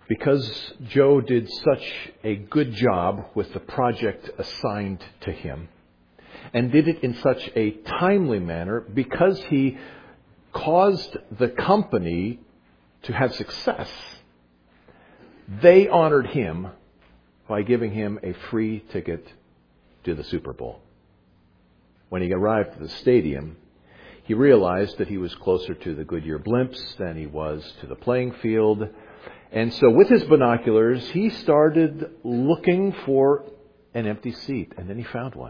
Because Joe did such a good job with the project assigned to him, and did it in such a timely manner, because he caused the company to have success, they honored him by giving him a free ticket to the Super Bowl. When he arrived at the stadium, he realized that he was closer to the Goodyear Blimps than he was to the playing field. And so with his binoculars, he started looking for an empty seat. And then he found one.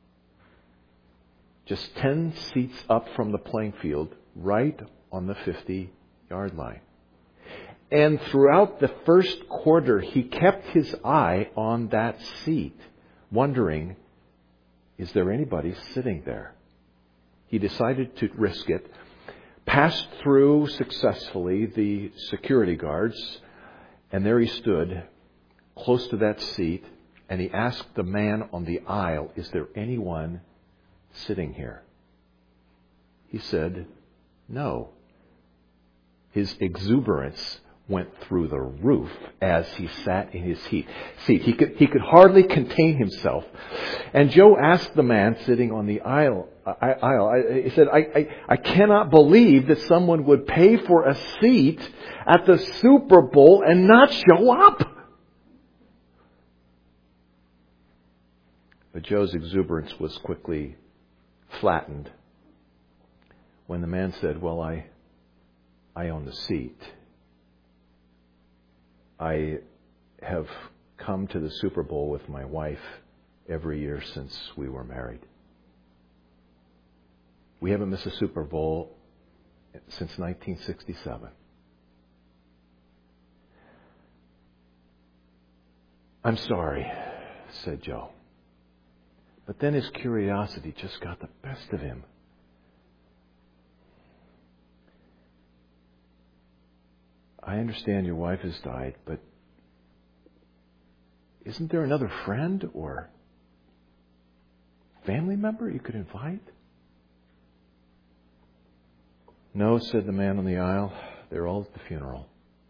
Just 10 seats up from the playing field, right on the 50-yard line. And throughout the first quarter, he kept his eye on that seat, wondering, is there anybody sitting there? He decided to risk it, passed through successfully the security guards, and there he stood, close to that seat, and he asked the man on the aisle, is there anyone sitting here? He said, no. His exuberance went through the roof as he sat in his seat. He could hardly contain himself. And Joe asked the man sitting on the aisle, he said, I cannot believe that someone would pay for a seat at the Super Bowl and not show up. But Joe's exuberance was quickly flattened when the man said, well, I own the seat. I have come to the Super Bowl with my wife every year since we were married. We haven't missed a Super Bowl since 1967. I'm sorry, said Joe. But then his curiosity just got the best of him. I understand your wife has died, but isn't there another friend or family member you could invite? No, said the man on the aisle. They're all at the funeral.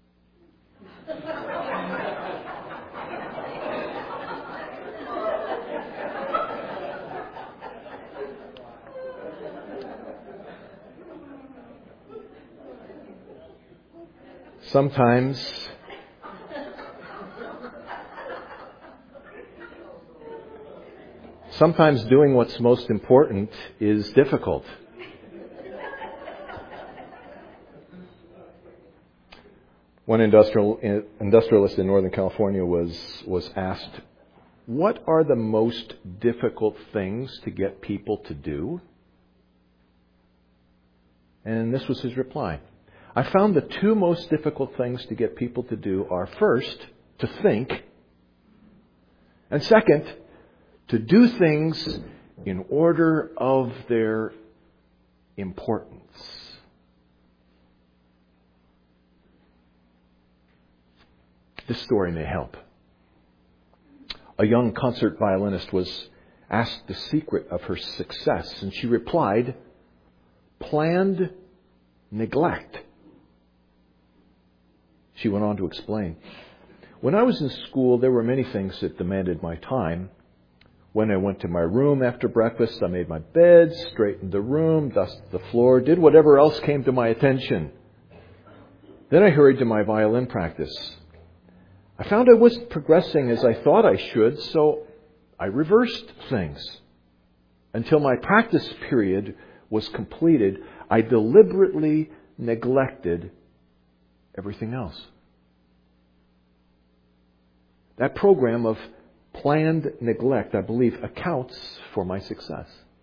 Sometimes doing what's most important is difficult. One industrialist in Northern California was asked, what are the most difficult things to get people to do? And this was his reply. I found the two most difficult things to get people to do are, first, to think, and second, to do things in order of their importance. This story may help. A young concert violinist was asked the secret of her success, and she replied, planned neglect. She went on to explain, when I was in school, there were many things that demanded my time. When I went to my room after breakfast, I made my bed, straightened the room, dusted the floor, did whatever else came to my attention. Then I hurried to my violin practice. I found I wasn't progressing as I thought I should, so I reversed things. Until my practice period was completed, I deliberately neglected everything else. That program of planned neglect, I believe, accounts for my success.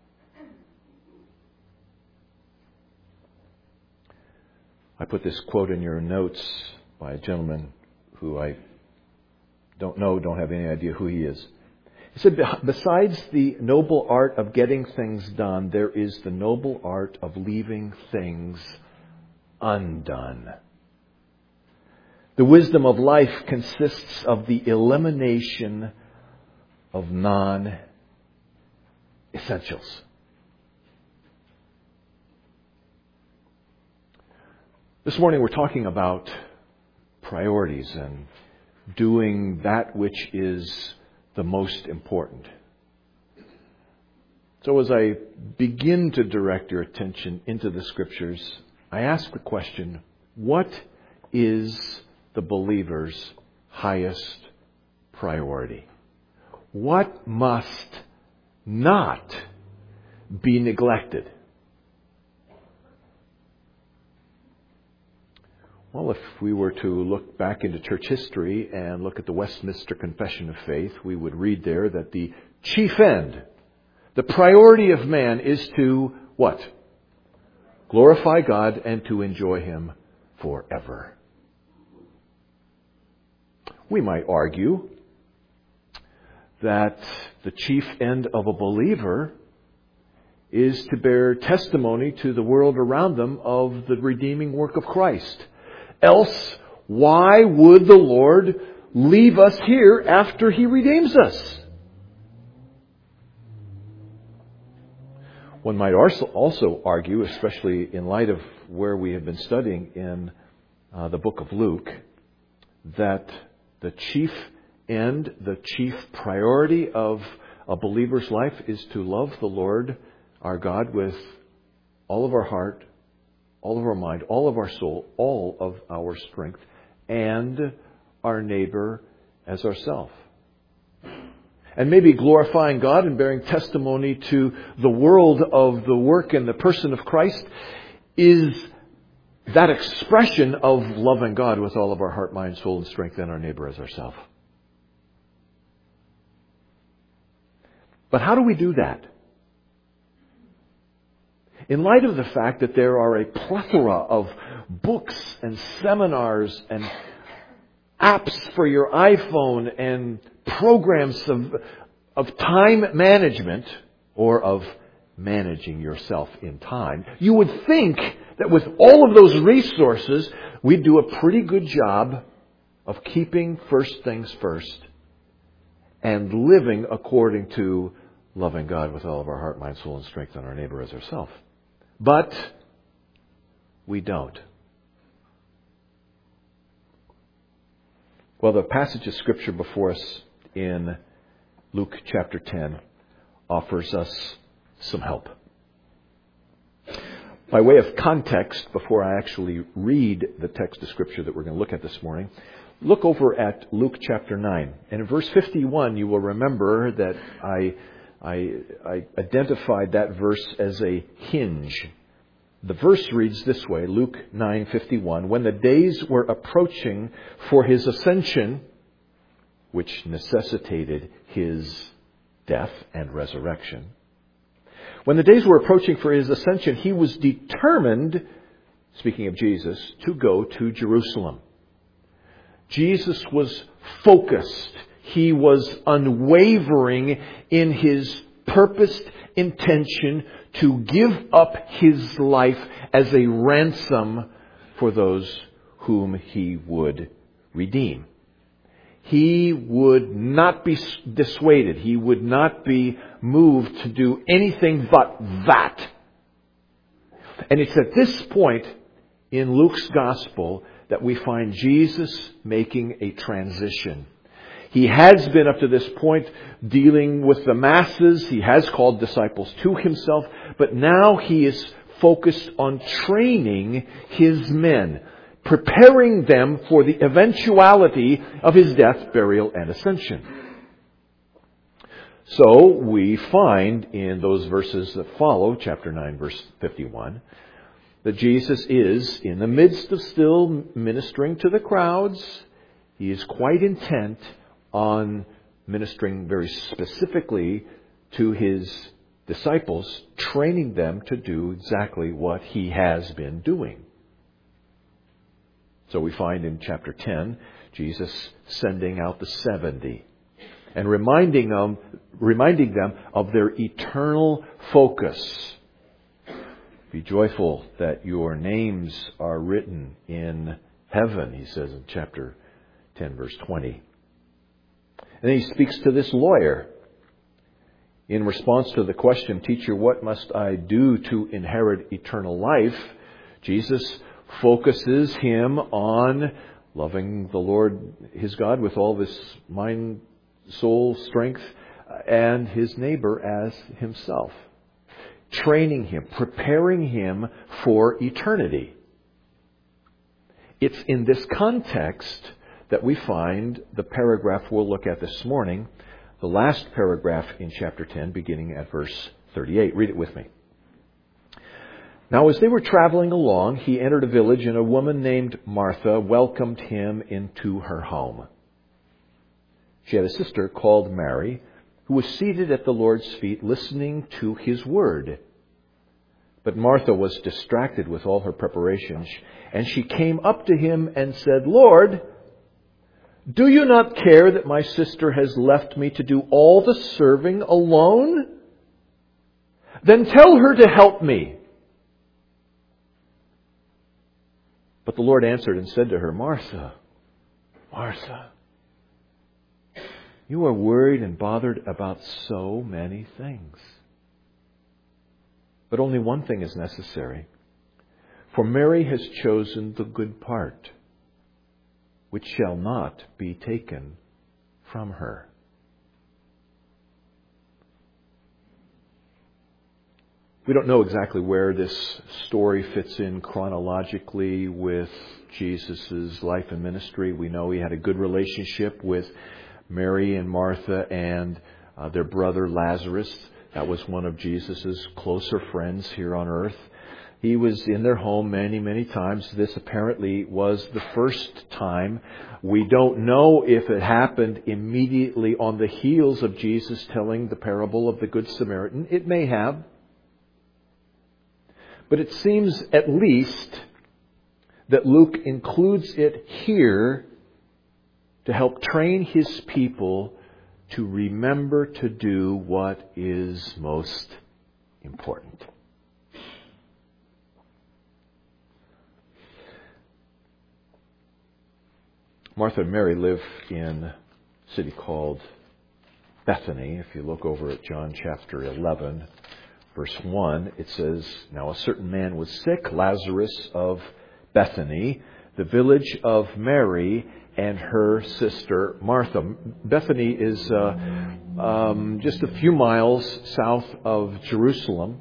I put this quote in your notes by a gentleman who I don't have any idea who he is. He said, besides the noble art of getting things done, there is the noble art of leaving things undone. The wisdom of life consists of the elimination of non-essentials. This morning we're talking about priorities and doing that which is the most important. So as I begin to direct your attention into the Scriptures, I ask the question, what is the believer's highest priority? What must not be neglected? Well, if we were to look back into church history and look at the Westminster Confession of Faith, we would read there that the chief end, the priority of man is to what? Glorify God and to enjoy Him forever. We might argue that the chief end of a believer is to bear testimony to the world around them of the redeeming work of Christ. Else, why would the Lord leave us here after He redeems us? One might also argue, especially in light of where we have been studying in the book of Luke, that the chief end, the chief priority of a believer's life is to love the Lord our God with all of our heart, all of our mind, all of our soul, all of our strength, and our neighbor as ourselves. And maybe glorifying God and bearing testimony to the world of the work and the person of Christ is that expression of loving God with all of our heart, mind, soul, and strength, and our neighbor as ourselves. But how do we do that? In light of the fact that there are a plethora of books and seminars and apps for your iPhone and programs of time management or of managing yourself in time, you would think that with all of those resources, we'd do a pretty good job of keeping first things first and living according to loving God with all of our heart, mind, soul, and strength, and our neighbor as ourselves. But we don't. Well, the passage of Scripture before us in Luke chapter 10 offers us some help. By way of context, before I actually read the text of Scripture that we're going to look at this morning, look over at Luke chapter 9. And in verse 51, you will remember that I identified that verse as a hinge. The verse reads this way, Luke 9:51, when the days were approaching for His ascension, which necessitated His death and resurrection. When the days were approaching for His ascension, He was determined, speaking of Jesus, to go to Jerusalem. Jesus was focused. He was unwavering in His purposed intention to give up His life as a ransom for those whom He would redeem. He would not be dissuaded. He would not be moved to do anything but that. And it's at this point in Luke's Gospel that we find Jesus making a transition. He has been up to this point dealing with the masses. He has called disciples to Himself. But now He is focused on training His men, preparing them for the eventuality of His death, burial, and ascension. So we find in those verses that follow, chapter 9, verse 51, that Jesus is in the midst of still ministering to the crowds. He is quite intent on ministering very specifically to His disciples, training them to do exactly what He has been doing. So we find in chapter 10, Jesus sending out the 70 and reminding them of their eternal focus. Be joyful that your names are written in heaven, He says in chapter 10, verse 20. And then He speaks to this lawyer. In response to the question, Teacher, what must I do to inherit eternal life? Jesus focuses him on loving the Lord his God with all of his mind, soul, strength, and his neighbor as himself. Training him, preparing him for eternity. It's in this context that we find the paragraph we'll look at this morning, the last paragraph in chapter 10, beginning at verse 38. Read it with me. Now, as they were traveling along, he entered a village, and a woman named Martha welcomed him into her home. She had a sister called Mary, who was seated at the Lord's feet, listening to his word. But Martha was distracted with all her preparations, and she came up to him and said, "Lord, do you not care that my sister has left me to do all the serving alone? Then tell her to help me." But the Lord answered and said to her, "Martha, Martha, you are worried and bothered about so many things. But only one thing is necessary. For Mary has chosen the good part, which shall not be taken from her." We don't know exactly where this story fits in chronologically with Jesus' life and ministry. We know he had a good relationship with Mary and Martha and their brother Lazarus. That was one of Jesus' closer friends here on earth. He was in their home many, many times. This apparently was the first time. We don't know if it happened immediately on the heels of Jesus telling the parable of the Good Samaritan. It may have. But it seems at least that Luke includes it here to help train his people to remember to do what is most important. Martha and Mary live in a city called Bethany. If you look over at John chapter 11, verse 1, it says, "Now a certain man was sick, Lazarus of Bethany, the village of Mary and her sister Martha." Bethany is just a few miles south of Jerusalem.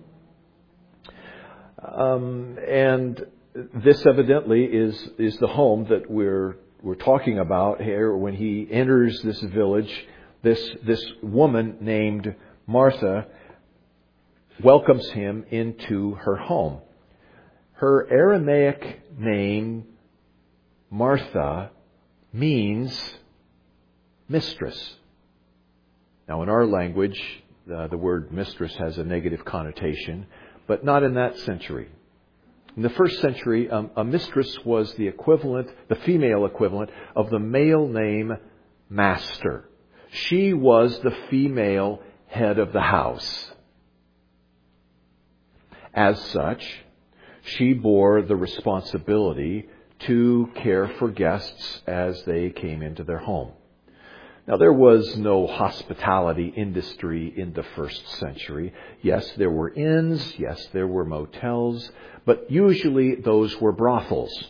And this evidently is the home that we're talking about here. When he enters this village, this woman named Martha welcomes him into her home. Her Aramaic name, Martha, means mistress. Now, in our language, the word mistress has a negative connotation, but not in that century. In the first century, a mistress was the equivalent, the female equivalent, of the male name master. She was the female head of the house. As such, she bore the responsibility to care for guests as they came into their home. Now, there was no hospitality industry in the first century. Yes, there were inns. Yes, there were motels. But usually those were brothels.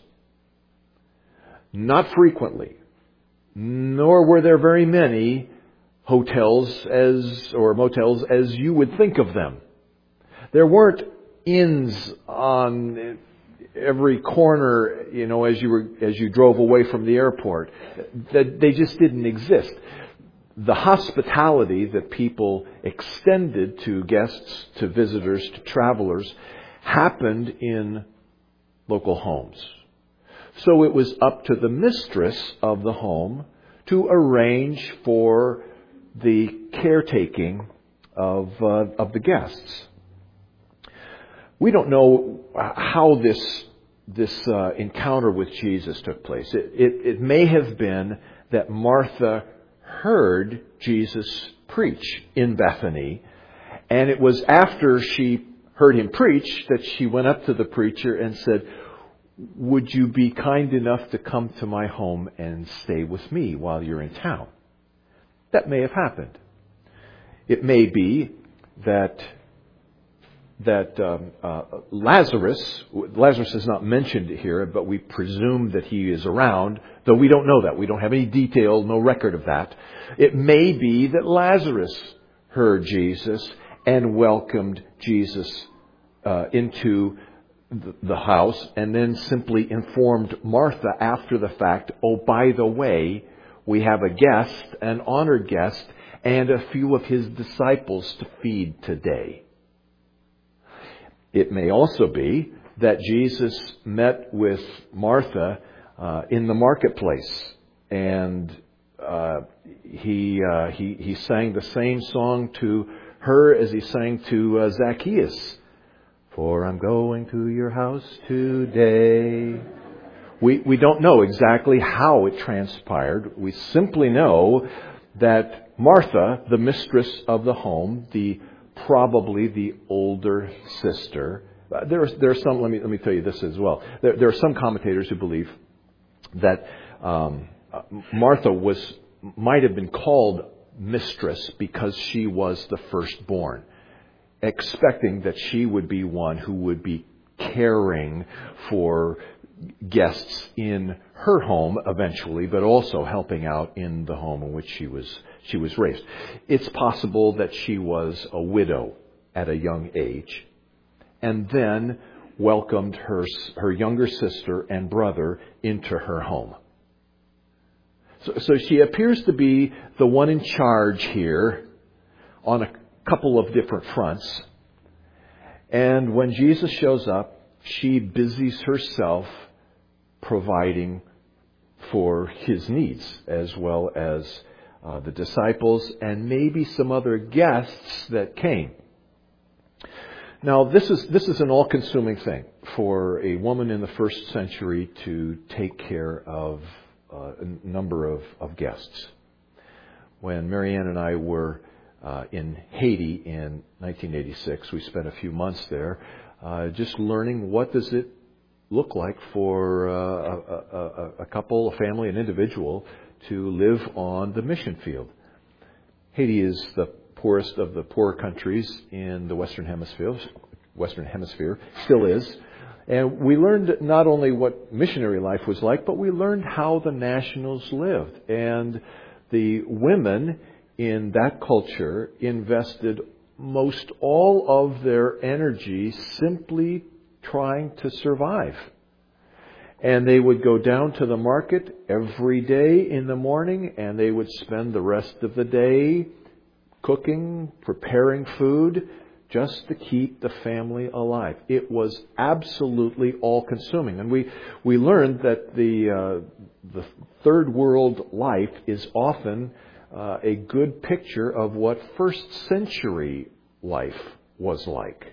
Not frequently. Nor were there very many hotels or motels as you would think of them. There weren't inns on every corner, as you drove away from the airport. They just didn't exist. The hospitality that people extended to guests, to visitors, to travelers, happened in local homes. So it was up to the mistress of the home to arrange for the caretaking of the guests. We don't know how this encounter with Jesus took place. It may have been that Martha heard Jesus preach in Bethany, and it was after she heard him preach that she went up to the preacher and said, "Would you be kind enough to come to my home and stay with me while you're in town?" That may have happened. It may be that Lazarus is not mentioned here, but we presume that he is around, though we don't know that. We don't have any detail, no record of that. It may be that Lazarus heard Jesus and welcomed Jesus into the house, and then simply informed Martha after the fact, oh, by the way, we have a guest, an honored guest, and a few of his disciples to feed today. It may also be that Jesus met with Martha in the marketplace, and he sang the same song to her as he sang to Zacchaeus. For I'm going to your house today. We don't know exactly how it transpired. We simply know that Martha, the mistress of the home, probably the older sister. There are some. Let me tell you this as well. There are some commentators who believe that Martha might have been called mistress because she was the firstborn, expecting that she would be one who would be caring for guests in her home eventually, but also helping out in the home in which she was raised. It's possible that she was a widow at a young age and then welcomed her younger sister and brother into her home. So she appears to be the one in charge here on a couple of different fronts. And when Jesus shows up, she busies herself providing for his needs, as well as the disciples and maybe some other guests that came. Now, this is an all-consuming thing for a woman in the first century to take care of a number of guests. When Marianne and I were in Haiti in 1986, we spent a few months there just learning what does it look like for a couple, a family, an individual to live on the mission field. Haiti is the poorest of the poorer countries in the Western Hemisphere, still is. And we learned not only what missionary life was like, but we learned how the nationals lived. And the women in that culture invested most all of their energy simply trying to survive. And they would go down to the market every day in the morning, and they would spend the rest of the day cooking, preparing food, just to keep the family alive. It was absolutely all-consuming. And we learned that the third world life is often a good picture of what first century life was like.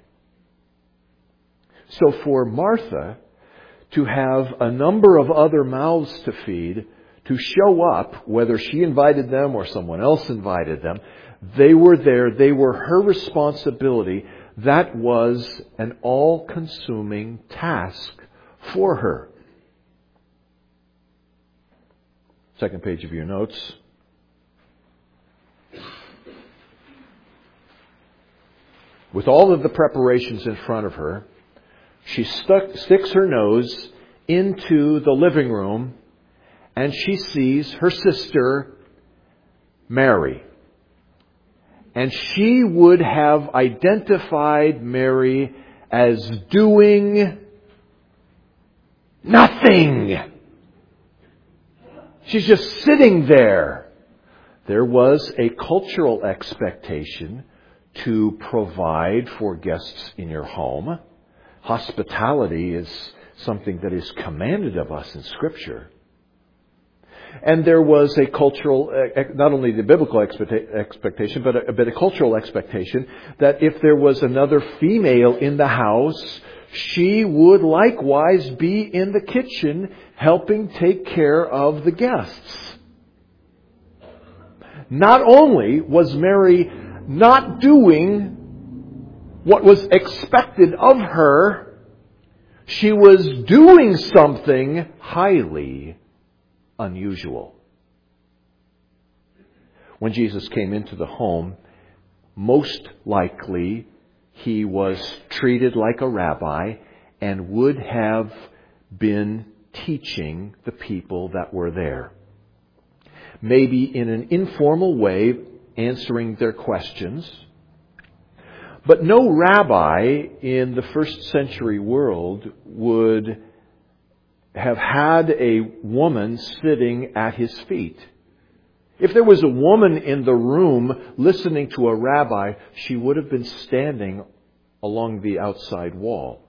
So for Martha to have a number of other mouths to feed, to show up, whether she invited them or someone else invited them, they were there. They were her responsibility. That was an all-consuming task for her. Second page of your notes. With all of the preparations in front of her, she sticks her nose into the living room and she sees her sister Mary. And she would have identified Mary as doing nothing. She's just sitting there. There was a cultural expectation to provide for guests in your home. Hospitality is something that is commanded of us in Scripture. And there was a cultural, not only the biblical expectation, but a cultural expectation that if there was another female in the house, she would likewise be in the kitchen helping take care of the guests. Not only was Mary not doing what was expected of her, she was doing something highly unusual. When Jesus came into the home, most likely he was treated like a rabbi and would have been teaching the people that were there. Maybe in an informal way, answering their questions. But no rabbi in the first century world would have had a woman sitting at his feet. If there was a woman in the room listening to a rabbi, she would have been standing along the outside wall.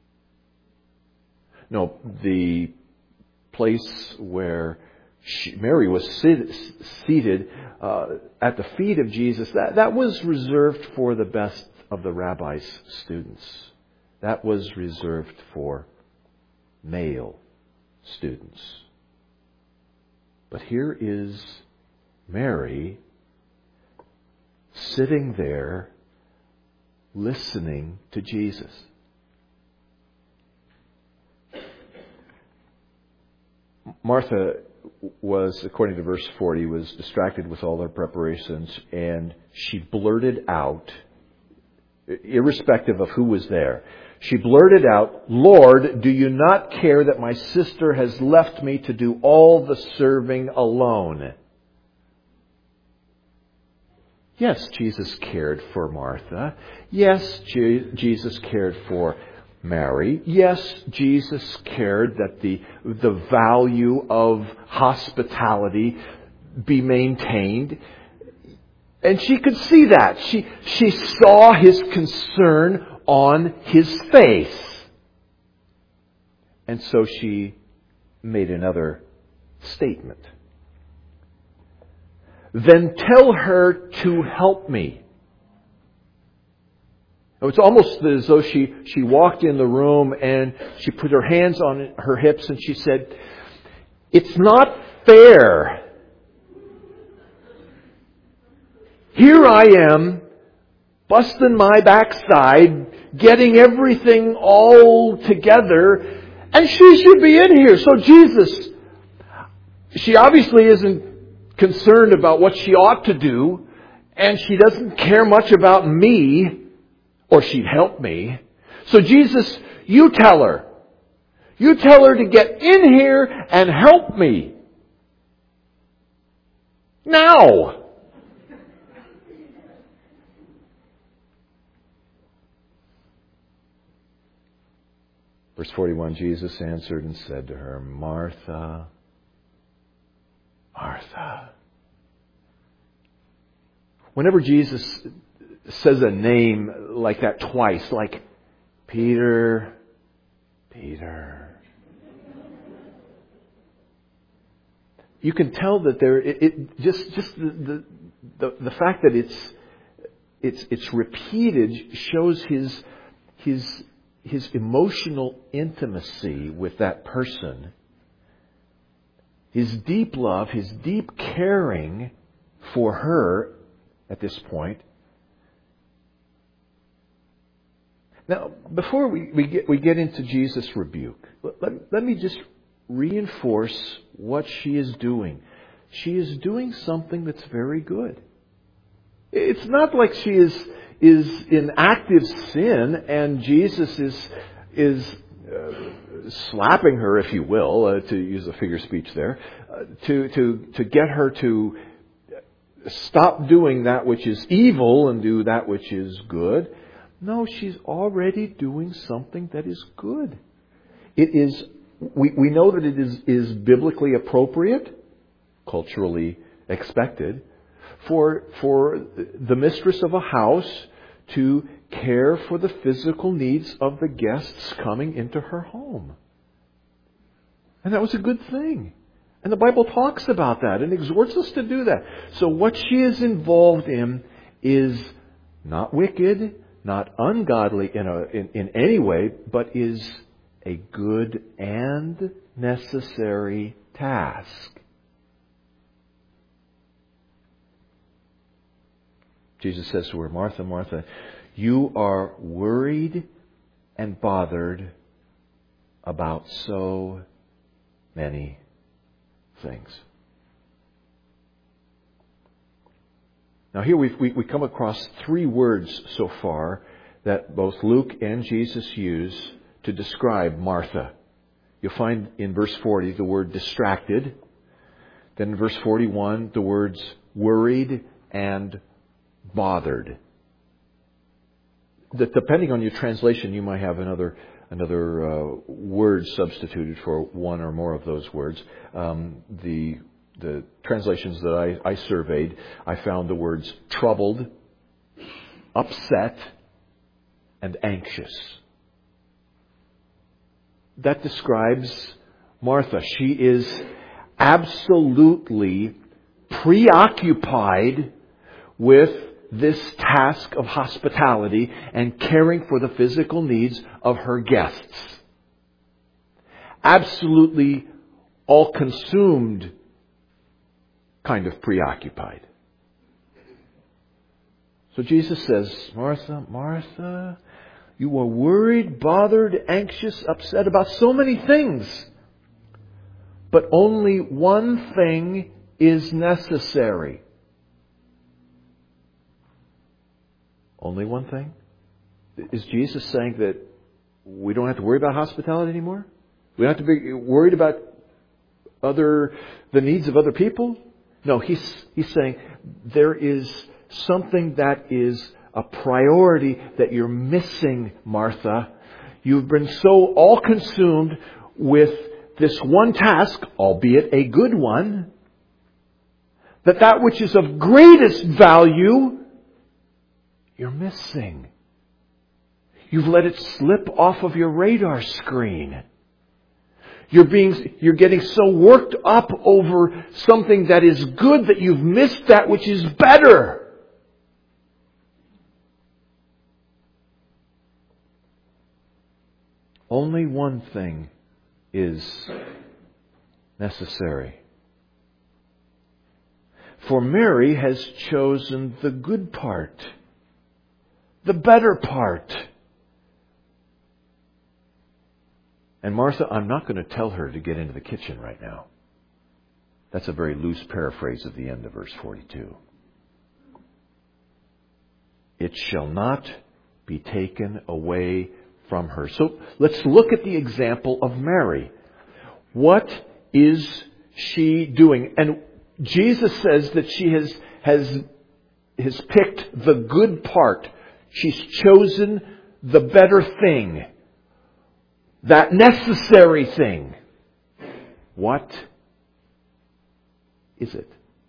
No, the place where Mary was seated at the feet of Jesus, that was reserved for the best of the rabbi's students. That was reserved for male students. But here is Mary sitting there listening to Jesus. Martha was, according to verse 40, was distracted with all her preparations, and she blurted out, irrespective of who was there, she blurted out, "Lord, do you not care that my sister has left me to do all the serving alone?" Yes, Jesus cared for Martha. Yes, Jesus cared for Mary. Yes, Jesus cared that the value of hospitality be maintained. And she could see that. She saw his concern on his face. And so she made another statement. "Then tell her to help me." It's almost as though she walked in the room and she put her hands on her hips and she said, "It's not fair. Here I am, busting my backside, getting everything all together, and she should be in here." So Jesus, she obviously isn't concerned about what she ought to do, and she doesn't care much about me, or she'd help me. So Jesus, you tell her. You tell her to get in here and help me. Now! Verse 41, Jesus answered and said to her, "Martha, Martha." Whenever Jesus says a name like that twice, like Peter, Peter, you can tell that the fact that it's repeated shows his emotional intimacy with that person, his deep love, his deep caring for her at this point. Now, before we get into Jesus' rebuke, let me just reinforce what she is doing. She is doing something that's very good. It's not like she is in active sin and Jesus is slapping her, if you will, to use a figure of speech there, to get her to stop doing that which is evil and do that which is good. No, she's already doing something that is good. It is. We know that it is biblically appropriate, culturally expected, for the mistress of a house to care for the physical needs of the guests coming into her home. And that was a good thing. And the Bible talks about that and exhorts us to do that. So what she is involved in is not wicked, not ungodly in any way, but is a good and necessary task. Jesus says to her, "Martha, Martha, you are worried and bothered about so many things." Now here we come across three words so far that both Luke and Jesus use to describe Martha. You'll find in verse 40 the word distracted. Then in verse 41, the words worried and bothered. Depending on your translation, you might have another word substituted for one or more of those words. The translations that I surveyed, I found the words troubled, upset, and anxious. That describes Martha. She is absolutely preoccupied with this task of hospitality and caring for the physical needs of her guests. Absolutely all-consumed kind of preoccupied. So Jesus says, Martha, Martha, you are worried, bothered, anxious, upset about so many things. But only one thing is necessary. Only one thing? Is Jesus saying that we don't have to worry about hospitality anymore? We don't have to be worried about the needs of other people? No, he's saying there is something that is a priority that you're missing, Martha. You've been so all-consumed with this one task, albeit a good one, that which is of greatest value, you're missing. You've let it slip off of your radar screen. You're getting so worked up over something that is good that you've missed that which is better. Only one thing is necessary. For Mary has chosen the good part, the better part. And Martha, I'm not going to tell her to get into the kitchen right now. That's a very loose paraphrase of the end of verse 42. It shall not be taken away from her. So let's look at the example of Mary. What is she doing? And Jesus says that she has picked the good part. She's chosen the better thing. That necessary thing. What is it?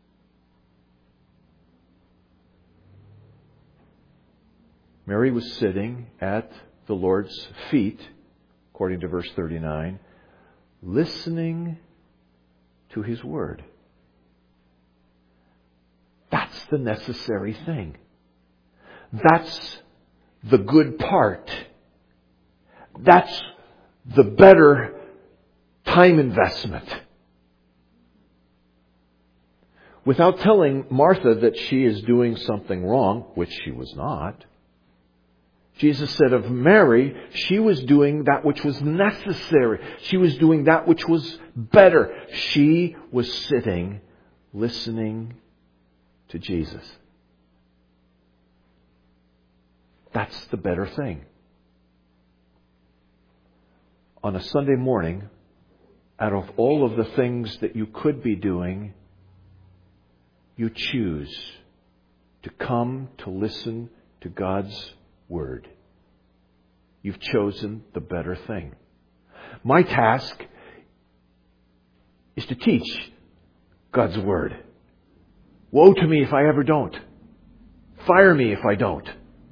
Mary was sitting at the Lord's feet, according to verse 39, listening to His Word. That's the necessary thing. That's the good part. That's the better time investment. Without telling Martha that she is doing something wrong, which she was not, Jesus said of Mary, she was doing that which was necessary. She was doing that which was better. She was sitting, listening to Jesus. That's the better thing. On a Sunday morning, out of all of the things that you could be doing, you choose to come to listen to God's Word. You've chosen the better thing. My task is to teach God's Word. Woe to me if I ever don't. Fire me if I don't.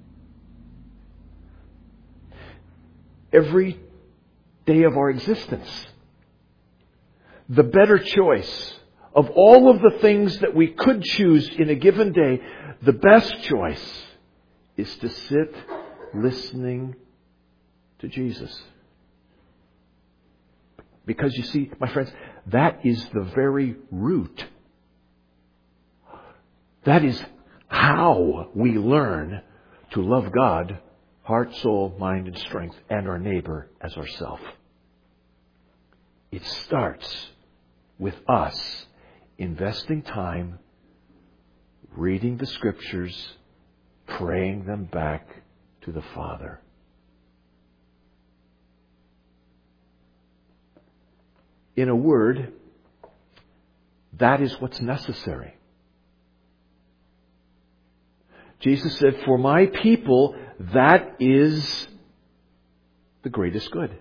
Every day of our existence, the better choice of all of the things that we could choose in a given day, the best choice is to sit listening to Jesus. Because you see, my friends, that is the very root. That is how we learn to love God, heart, soul, mind, and strength, and our neighbor as ourselves. It starts with us investing time, reading the Scriptures, praying them back to the Father. In a word, that is what's necessary. Jesus said, for my people, that is the greatest good.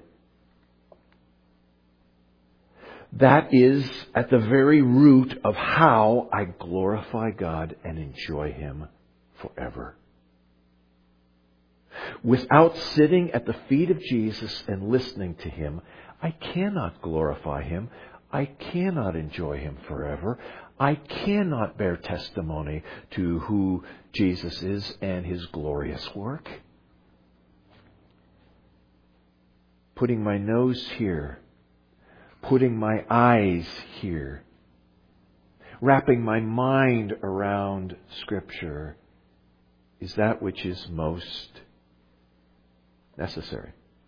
That is at the very root of how I glorify God and enjoy Him forever. Without sitting at the feet of Jesus and listening to Him, I cannot glorify Him. I cannot enjoy Him forever. I cannot bear testimony to who Jesus is and His glorious work. Putting my nose here, putting my eyes here, wrapping my mind around Scripture is that which is most necessary.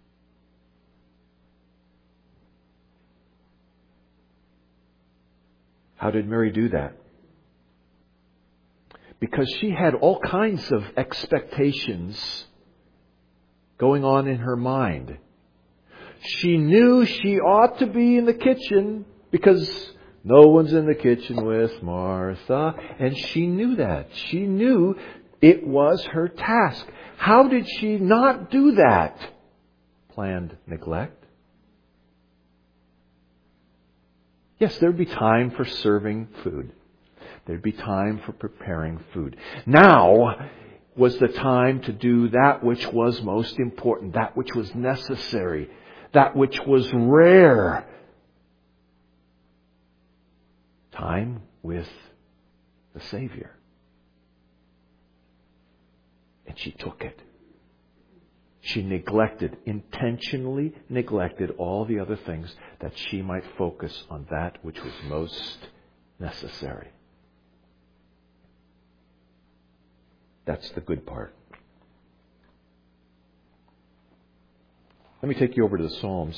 How did Mary do that? Because she had all kinds of expectations going on in her mind. She knew she ought to be in the kitchen because no one's in the kitchen with Martha. And she knew that. She knew it was her task. How did she not do that? Planned neglect. Yes, there'd be time for serving food. There'd be time for preparing food. Now was the time to do that which was most important, that which was necessary, that which was rare. Time with the Savior. And she took it. She intentionally neglected all the other things that she might focus on that which was most necessary. That's the good part. Let me take you over to the Psalms.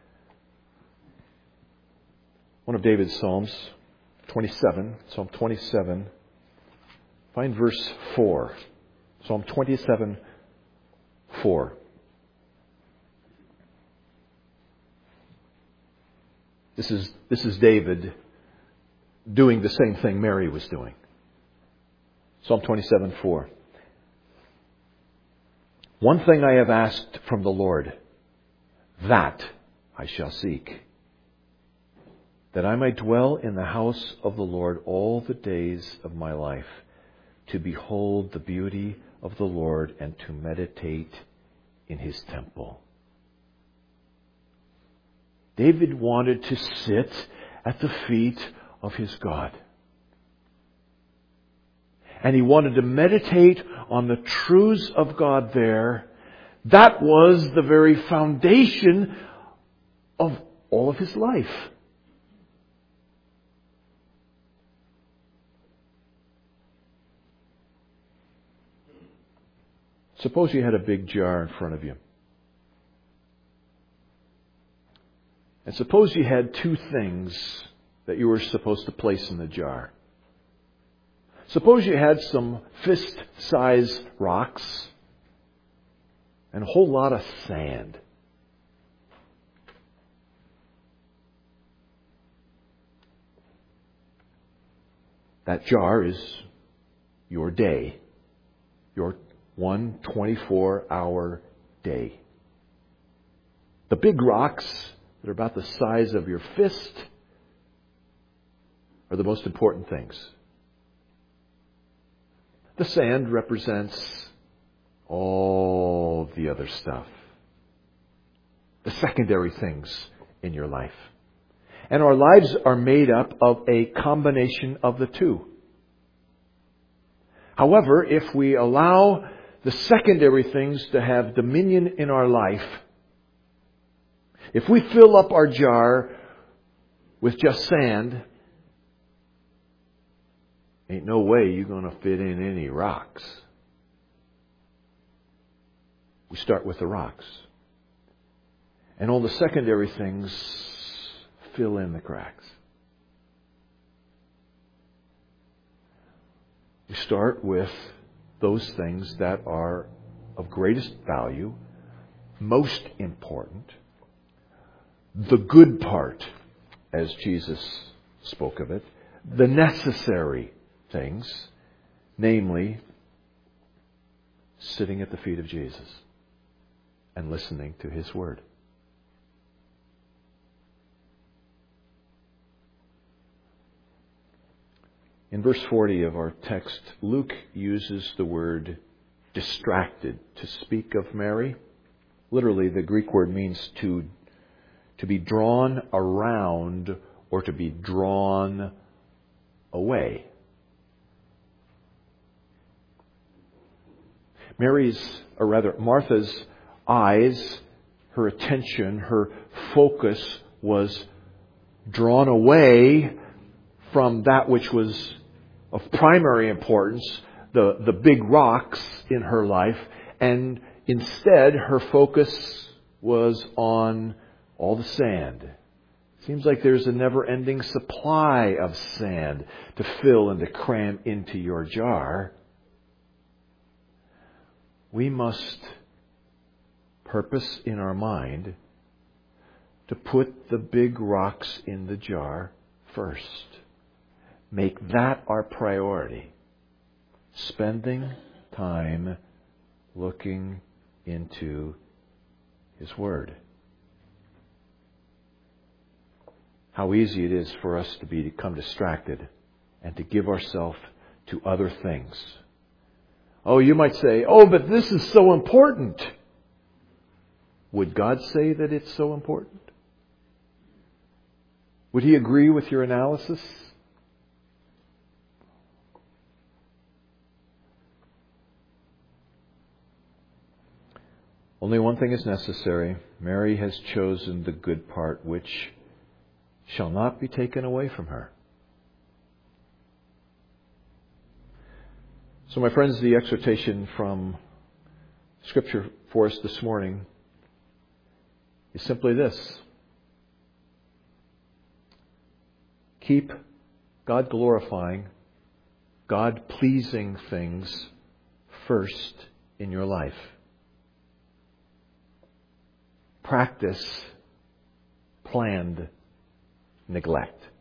One of David's Psalms, 27, Psalm 27. Find verse 4. Psalm 27, 4. This is David doing the same thing Mary was doing. Psalm 27, 4. One thing I have asked from the Lord, that I shall seek, that I might dwell in the house of the Lord all the days of my life, to behold the beauty of the Lord and to meditate in His temple. David wanted to sit at the feet of his God. And he wanted to meditate on the truths of God there. That was the very foundation of all of his life. Suppose you had a big jar in front of you. And suppose you had two things that you were supposed to place in the jar. Suppose you had some fist-sized rocks and a whole lot of sand. That jar is your day, your 1 24-hour day. The big rocks that are about the size of your fist are the most important things. The sand represents all the other stuff, the secondary things in your life. And our lives are made up of a combination of the two. However, if we allow the secondary things to have dominion in our life, if we fill up our jar with just sand, ain't no way you're going to fit in any rocks. We start with the rocks. And all the secondary things fill in the cracks. We start with those things that are of greatest value, most important, the good part, as Jesus spoke of it, the necessary things, namely, sitting at the feet of Jesus and listening to His Word. In verse 40 of our text, Luke uses the word distracted to speak of Mary. Literally, the Greek word means to be drawn around or to be drawn away. Martha's eyes, her attention, her focus was drawn away from that which was of primary importance, the big rocks in her life, and instead her focus was on all the sand. Seems like there's a never-ending supply of sand to fill and to cram into your jar. We must purpose in our mind to put the big rocks in the jar first. Make that our priority. Spending time looking into His Word. How easy it is for us to become distracted and to give ourselves to other things. Oh, you might say, but this is so important. Would God say that it's so important? Would He agree with your analysis? Only one thing is necessary. Mary has chosen the good part, which shall not be taken away from her. So, my friends, the exhortation from Scripture for us this morning is simply this. Keep God-glorifying, God-pleasing things first in your life. Practice planned neglect.